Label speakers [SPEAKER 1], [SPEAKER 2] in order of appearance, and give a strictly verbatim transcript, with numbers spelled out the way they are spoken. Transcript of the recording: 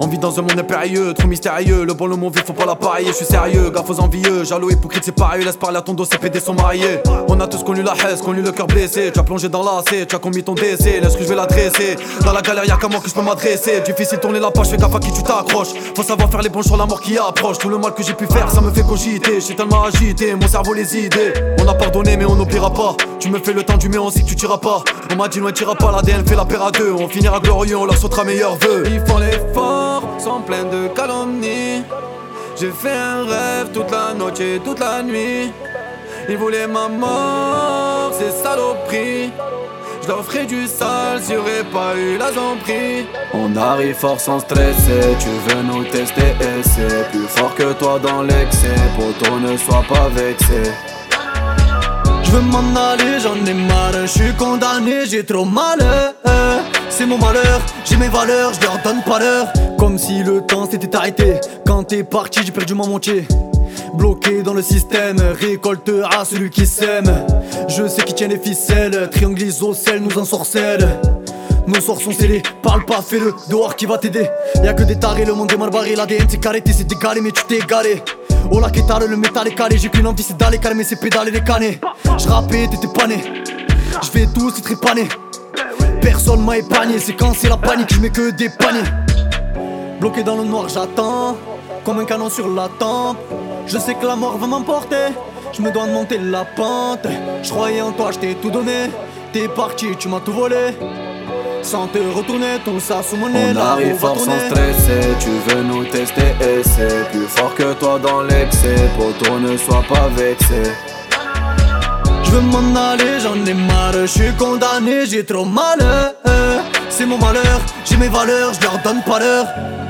[SPEAKER 1] On vit dans un monde impérieux, trop mystérieux. Le bon, le mauvais, faut pas la parier. Je suis sérieux, gaffe aux envieux. Jaloux, hypocrite, c'est pareil. Laisse parler à ton dos, ces P D sont mariés. On a tous connu la haine, connu le cœur blessé. Tu as plongé dans l'A C, tu as commis ton décès. Laisse que je vais l'adresser. Dans la galère, y'a qu'à moi que je peux m'adresser. Difficile tourner la page, fais gaffe à qui tu t'accroches. Faut savoir faire les bons choix, la mort qui approche. Tout le mal que j'ai pu faire, ça me fait cogiter. J'suis tellement agité, mon cerveau les idées. On a pardonné, mais on n'oubliera pas. Tu me fais le temps du mais on sait que tu tireras pas. On m'a dit loin, t'iras pas, l'A D N fait la paire à deux. On finira glorieux, on leur sautera meilleurs vœux.
[SPEAKER 2] Ils font l'effort, sont pleins de calomnies. J'ai fait un rêve toute la nuit, toute la nuit. Ils voulaient ma mort, ces saloperies. Je leur ferai du sale s'il y aurait pas eu la zombie.
[SPEAKER 3] On arrive fort sans stresser, tu veux nous tester et c'est plus fort que toi dans l'excès. Poto ne sois pas vexé.
[SPEAKER 4] Je veux m'en aller, j'en ai marre, je suis condamné, j'ai trop mal. C'est mon malheur, j'ai mes valeurs, je leur donne pas l'heure. Comme si le temps s'était arrêté. Quand t'es parti, j'ai perdu mon montier. Bloqué dans le système, récoltera celui qui sème. Je sais qui tient les ficelles, triangle isocèle nous ensorcelle. Nos sorts sont scellés, parle pas, fais-le, dehors qui va t'aider. Y'a que des tarés, le monde est mal barré, l'A D N c'est carré, t'essaies d'égaler mais tu t'es égaré. Oh la kétale, le métal est calé, j'ai qu'une envie c'est d'aller calmer ces pédales et les canets. J'rappais, t'étais pané, j'fais tout, c'est trépané. Personne m'a épargné, c'est quand c'est la panique, j'mets que des paniers. Bloqué dans le noir, j'attends, comme un canon sur la tempe. Je sais que la mort va m'emporter, je me dois de monter la pente. Je croyais en toi, je t'ai tout donné. T'es parti, tu m'as tout volé. Sans te retourner, tout ça sous mon nez.
[SPEAKER 3] On arrive fort sans stresser, tu veux nous tester et c'est plus fort que toi dans l'excès. Poto ne sois pas vexé.
[SPEAKER 4] Je veux m'en aller, j'en ai marre, je suis condamné, j'ai trop mal. C'est mon malheur, j'ai mes valeurs, je leur donne pas l'heure.